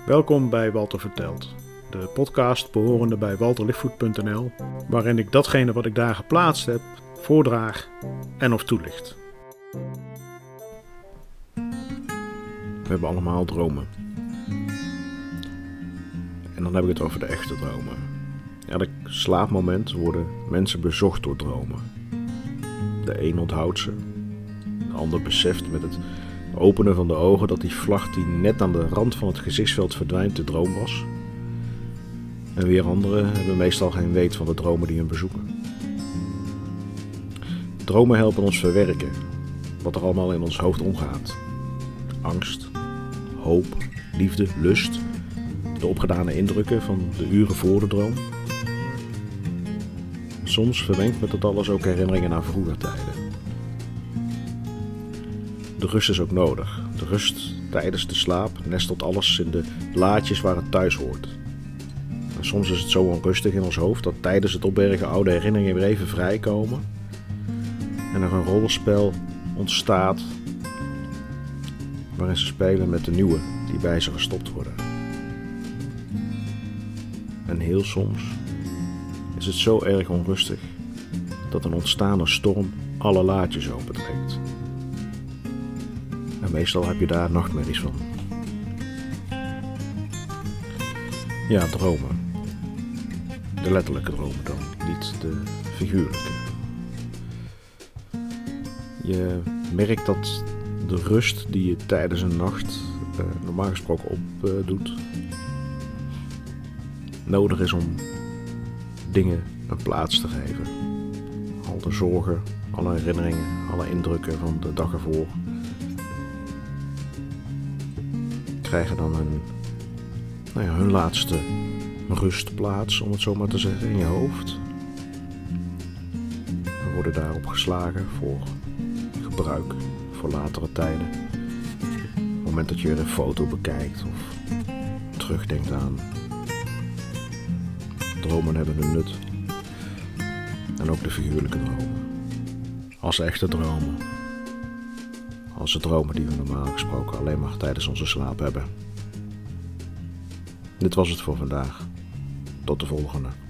Welkom bij Walter Vertelt, de podcast behorende bij walterlichtvoet.nl, waarin ik datgene wat ik daar geplaatst heb, voordraag en of toelicht. We hebben allemaal dromen. En dan heb ik het over de echte dromen. Elk slaapmoment worden mensen bezocht door dromen. De een onthoudt ze, de ander beseft met het openen van de ogen dat die vlag die net aan de rand van het gezichtsveld verdwijnt de droom was. En weer anderen hebben meestal geen weet van de dromen die hen bezoeken. Dromen helpen ons verwerken wat er allemaal in ons hoofd omgaat. Angst, hoop, liefde, lust, de opgedane indrukken van de uren voor de droom. Soms vermengt met dat alles ook herinneringen aan vroeger tijden. De rust is ook nodig. De rust tijdens de slaap nestelt alles in de laadjes waar het thuis hoort. En soms is het zo onrustig in ons hoofd dat tijdens het opbergen oude herinneringen weer even vrijkomen en er een rollenspel ontstaat waarin ze spelen met de nieuwe die bij ze gestopt worden. En heel soms is het zo erg onrustig dat een ontstaande storm alle laadjes opentrekt. En meestal heb je daar nachtmerries van. Ja, dromen. De letterlijke dromen dan, niet de figuurlijke. Je merkt dat de rust die je tijdens een nacht normaal gesproken opdoet, nodig is om dingen een plaats te geven. Al de zorgen, alle herinneringen, alle indrukken van de dag ervoor krijgen dan hun laatste rustplaats, om het zo maar te zeggen, in je hoofd. En worden daarop geslagen voor gebruik voor latere tijden. Op het moment dat je weer een foto bekijkt of terugdenkt aan. Dromen hebben een nut. En ook de figuurlijke dromen. Als echte dromen. Als de dromen die we normaal gesproken alleen maar tijdens onze slaap hebben. Dit was het voor vandaag. Tot de volgende.